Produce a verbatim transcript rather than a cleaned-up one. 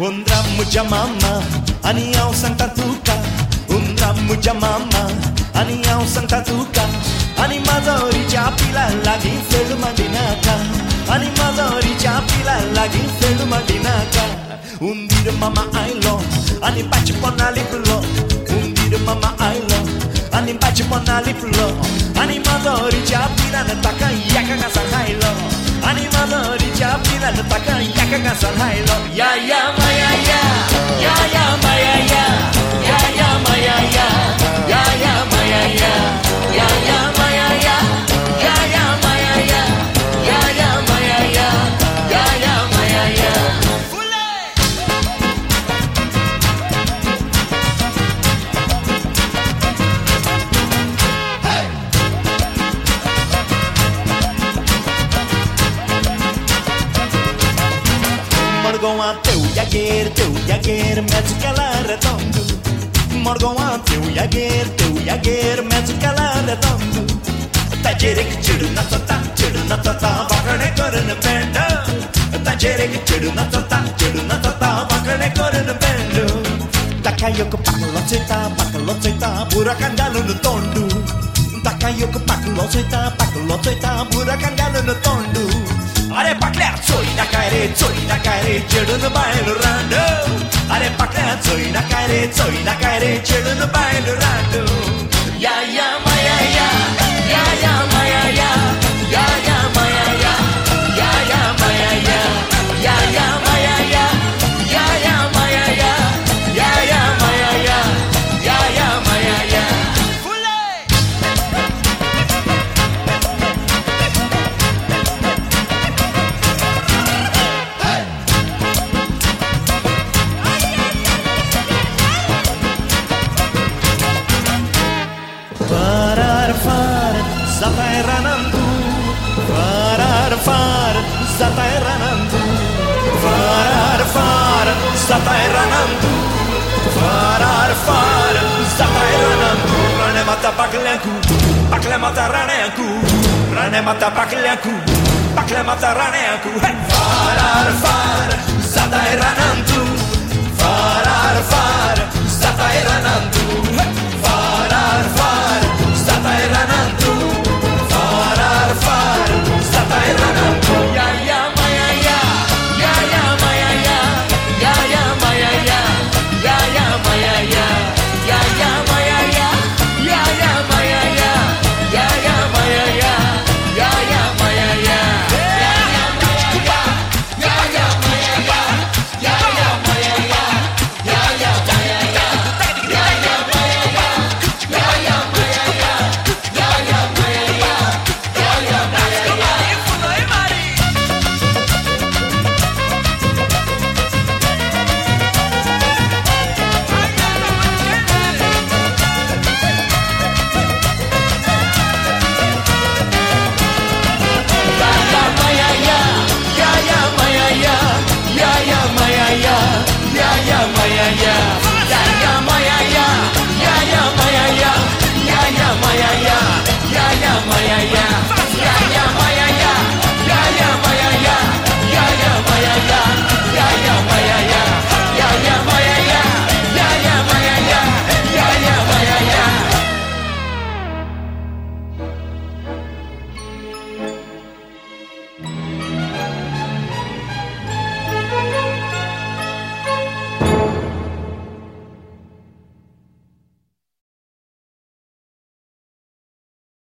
Un drammo già mamma, aniao santa tuca. Un drammo già mamma, aniao santa tuca. Animazori già pila lagi felu mandinaka. Animazori già pila lagi felu mandinaka. Un dire mama I love, ani baci pona liplo. Un dire mama I love, ani baci pona liplo. Animazori già pila nataka yaka gasan hailo. Animazori già pila nataka yaka gasan hailo. Ya ya maya ya, ya ya maya ya, ya ya maya ya, ya ya maya ya, ya ya maya ya, ya ya maya ya, ya ya maya ya, ya ya maya ya. Morgon a teu jaguer, teu jaguer, mezzo calar redondo. Morgon a teu jaguer, teu jaguer, mezzo calar redondo. Tajere que chidu na tota, chidu na tota, bakane korun bendo. Tajere que chidu na tota, chidu na tota, bakane korun bendo. Takayoko paklo ceta, paklo ceta, burakan galun tondu. Takayoko paklo ceta, paklo ceta, burakan galun tondu. Are pakla choi na kaire, choi na kaire, chedun bailo rando. Are pakla choi na kaire, choi na kaire, chedun bailo rando. Ya ya maya ya, ya ya maya ya, ya ya maya ya, ya ya maya ya, ya ya maya ya, ya ya maya ya, ya ya maya ya, ya ya maya ya. Farar far, zatai ranandu. Farar far, zatai ranandu. Farar far, zatai ranandu. Farar far, zatai ranandu. Rane mata paklenku, pakle mata raneanku. Rane mata paklenku, pakle mata raneanku. Farar far.